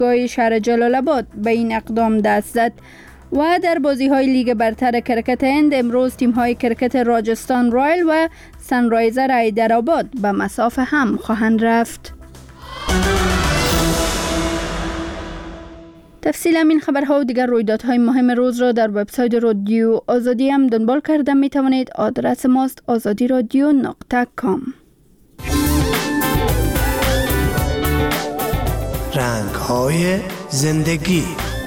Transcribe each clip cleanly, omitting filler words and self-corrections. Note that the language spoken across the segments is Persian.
گاه شهر جلال آباد به این اقدام دست زد. و در بازی‌های لیگ برتر کرکت هند امروز تیم‌های کرکت راجستان رایل و سنرایزر حیدرآباد به مسافه هم خواهند رفت. تفصیل این خبرها و دیگر رویدادهای مهم روز را در وبسایت رادیو آزادی هم دنبال کرده می توانید. آدرس ماست azadiradio.com. رنگ‌های زندگی.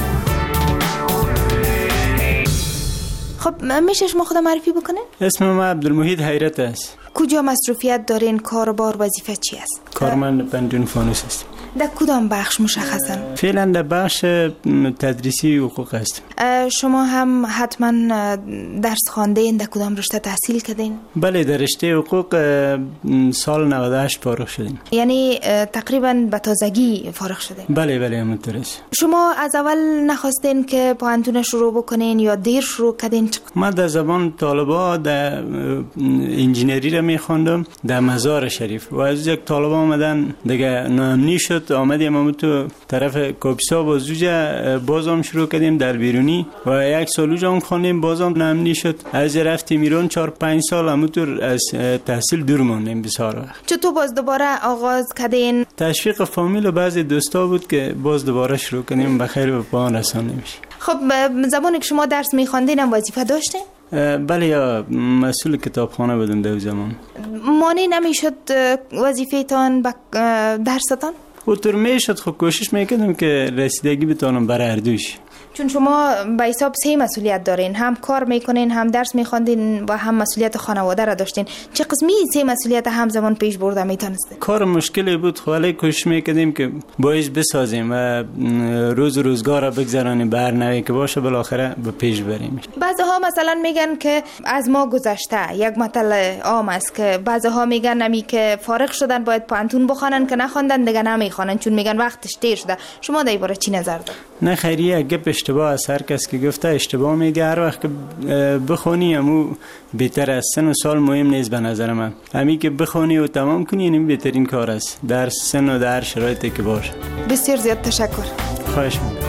خب میشه شما خودم معرفی بکنه؟ اسم من عبدالمحید حیرت است. کجا مصروفیت دارین؟ کار بار وظیفه چی است؟ کارمند پنجون فانوس است. در کدام بخش مشخصا؟ فعلا در بخش تدریسی حقوق است. شما هم حتما درس خواندین؟ در کدام رشته تحصیل کردین؟ بله، در رشته حقوق سال 98 فارغ شدیم. یعنی تقریبا به تازگی فارغ شدین؟ بله همونطور است. شما از اول نخواستین که پانتون شروع بکنین یا دیر شروع کردین؟ من در زبان طالبا در انجینری را میخواندم در مزار شریف و از یک طالبا آمدن دیگه ناامنی شد، آمدیم همون تو طرف کاپیسا و زوجه بازم شروع کردیم در بیرونی و یک سال اونجا خواندیم، بازم ناامنی شد. از رفتیم ایران 4-5 سال همونطور از تحصیل دور ماندیم بسیار وقت. چطور باز دوباره آغاز کردین؟ تشویق فامیل و بعضی دوستا بود که باز دوباره شروع کنیم، بخیر به پایان رسانده میشه. خب زمانی که شما درس میخواندین هم وظیفه داشتین؟ بله، یا مسئول کتابخانه بودم در زمان. مانع نمیشد وظیفه تان به درستان؟ خودتر میشد، خب کوشش میکردم که رسیدگی بتونم برای اردوش. چون شما به حساب 3 مسئولیت دارین، هم کار میکنین، هم درس میخواندین و هم مسئولیت خانواده را داشتین. چه قسمی 3 مسئولیت همزمان پیش برده میتونستین؟ کار مشکلی بود، ولی کوشش میکردیم که باعث بسازیم و روز روزگار را بگذرانیم برنامه‌ای که باشه بالاخره به پیش بریم. بعضی‌ها مثلا میگن که از ما گذشته، یک مطلب عام است که بعضی‌ها میگن نمی که فارغ شدن باید پانتون بخوانن، که نخواندن دیگه نمیخوانن چون میگن وقتش دیر شده. شما در این باره چی نظر دارید؟ نه خیریه، گپ اشتباه است. هر کس که گفته اشتباه میگه. هر وقت که بخونی همو بهتر است. سن و سال مهم نیست به نظر من. همین که بخونی و تمام کنی این بهترین کار است در سن و در شرایطی که باشه. بسیار زیاد تشکر. خواهش می‌کنم.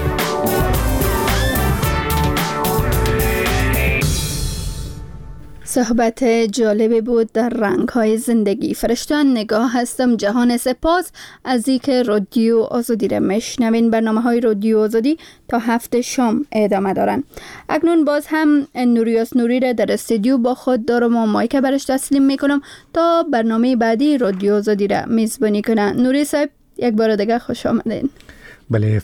صحبت جالبی بود در رنگ‌های زندگی. فرشتان نگاه هستم. جهان سپاس از اینکه رادیو آزادی را میشنوین. برنامه‌های رادیو آزادی تا 7 شام ادامه دارن. اکنون باز هم نوریاس نوری را در استودیو با خود دارم و مایک برش تسلیم میکنم تا برنامه بعدی رادیو آزادی را میزبانی کنه. نوری صاحب یک بار دیگه خوش آمدین. بله،